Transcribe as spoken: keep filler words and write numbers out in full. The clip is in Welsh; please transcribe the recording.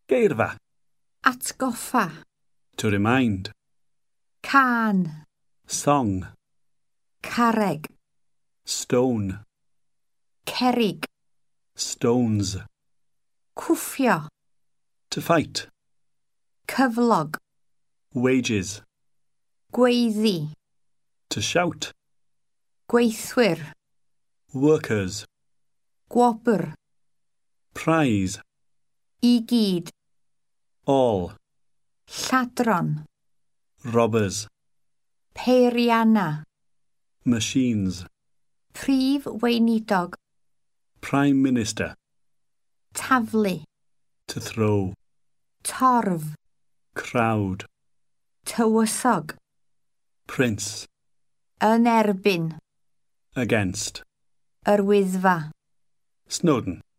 Geirfa. Atgoffa. To remind. Cân. Song. Carreg. Stone. Cerrig. Stones. Cwffio. To fight. Cyflog. Wages. Gweiddi. To shout. Gweithwyr. Workers. Gwobr. Prize. I gyd. All. Lladron. Robbers. Peirianna. Machines. Prif weinidog. Prime Minister. Taflu. To throw. Torf. Crowd. Tywysog. Prince. Yn erbyn. Against. Yr Wyddfa. Snowdon.